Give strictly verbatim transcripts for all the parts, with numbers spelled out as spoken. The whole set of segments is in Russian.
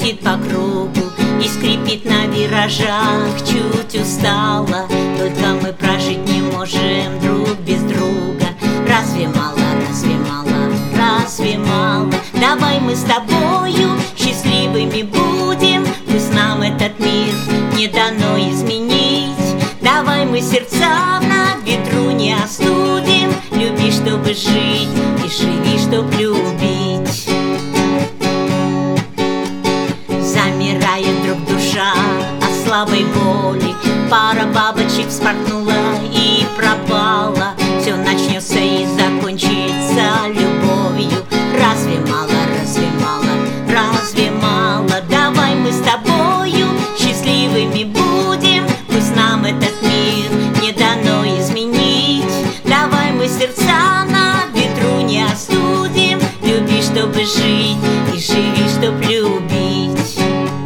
ходит по кругу и скрипит на виражах. Чуть устала, только мы прожить не можем друг без друга. Разве мало, разве мало, разве мало? Давай мы с тобою счастливыми будем, пусть нам этот мир не дано изменить. Давай мы сердца на ветру не остудим, люби, чтобы жить, и живи, чтоб любить. Замирает вдруг душа от слабой боли, пара бабочек вспорхнула и пропала. Все начнется и закончится любовью. Разве мало, разве мало, разве мало? Давай мы с тобою счастливыми будем, пусть нам этот мир не дано изменить. Давай мы сердца на ветру не остудим, люби, чтобы жить, и живи, чтоб любить.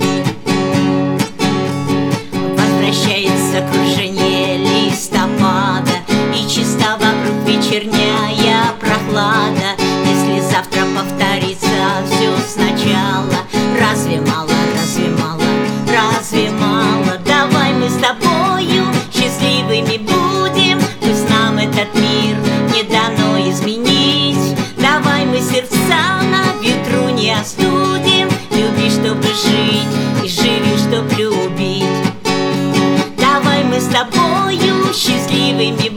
Возвращается кружение листопада, и чиста вокруг вечерняя прохлада. Если завтра повторится все сначала, разве мало, разве мало, разве мало? Давай мы с тобою счастливыми будем, пусть нам этот мир не дано изменить. Давай мы сердца на ветру не остудим, люби, чтобы жить, и живи, чтоб любить. Давай мы с тобою счастливыми